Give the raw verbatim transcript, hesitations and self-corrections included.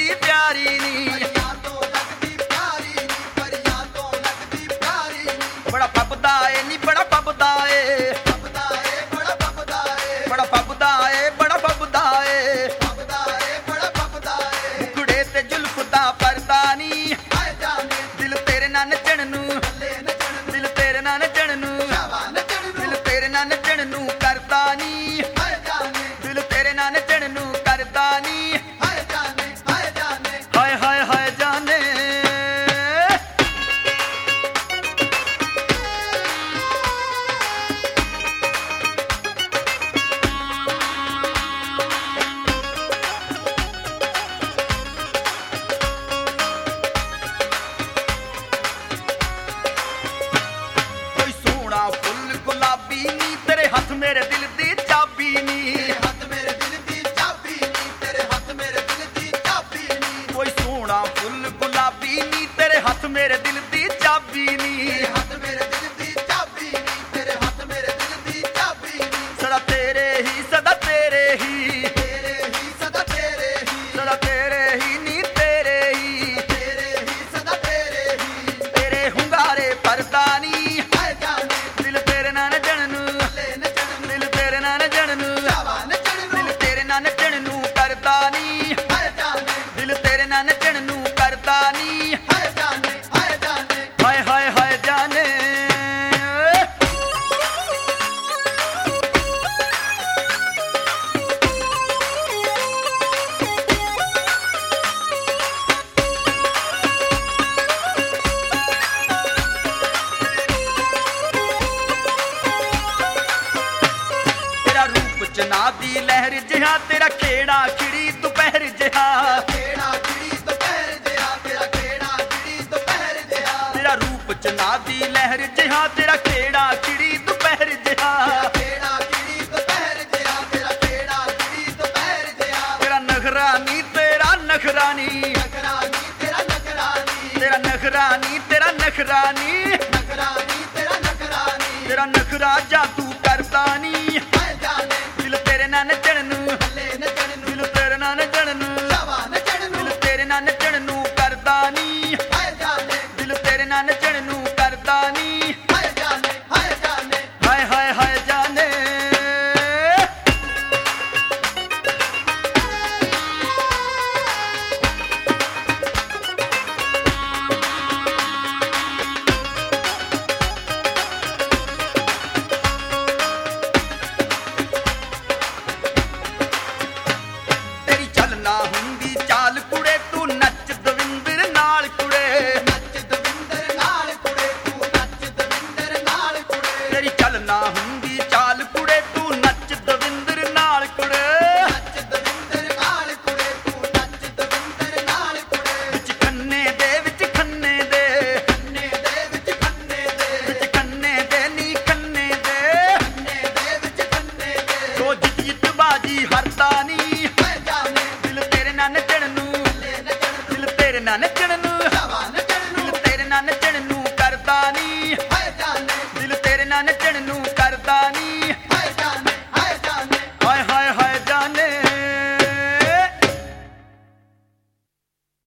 लगदी प्यारी नी, बड़ा फबदा ए नी बड़ा फबदा ए, बड़ा फबदा ए बड़ा फबदा ए, मुखड़े ते जुल्फ दा पर्दा नी, दिल तेरे नाल नचण नू, दिल तेरे नाल नचण नू, दिल तेरे नाल नचण नू करदा नी, दिल तेरे नाल नचण नू करदा नी, हाय हाय हाय जाने। कोई सोहना फुल गुलाबी नी, तेरे हथ मेरे दिल दी चाबी नी, कोई सोहना फुल गुलाबी नी, तेरे हथ मेरे दिल दी चाबी नी, सदा तेरे ही सदा तेरे ही, सदा तेरे ही नी तेरे ही, तेरे हुंगारे परदा नी, दिल तेरे नाल नचण नू, दिल तेरे नाल नचण नू, दिल तेरे नाल नचण नू करदा नी, दिल तेरे नाल नचण नू करदा नी, हाय हाय हाय जाने। तेरा रूप चना दी लहर जिहा, तेरा खेड़ा खिड़ी दोपहर जिहा, तेरा रूप चना दी लहर जिहा, तेरा खेड़ा खिड़ी दोपहर जिहा, तेरा नखरा नी तेरा नखरा नी, तेरा नखरा नी तेरा नखरा नी, तेरा नखरा जादू करदा नी, दिल तेरे नाल नचण नू, दिल तेरे नाल नचण नू, दिल तेरे नाल नचण नू करदा नी, दिल तेरे नाल नचण नू करदा नी, हाय हाय हाय जाने। तेरी चलना हुंदी चाल कुड़े, तू नच दविंਦਰ नाल कुड़े, तेरी चलना हुंदी चाल कुड़े, तू नच दविंਦਰ नाल कुड़े, विच खन्ने दे विच खन्ने दे, विच खन्ने दे नी खन्ने दे, सो जित जित बाजी हरदा नी, दिल तेरे नाल नचण नू, दिल तेरे नाल नचण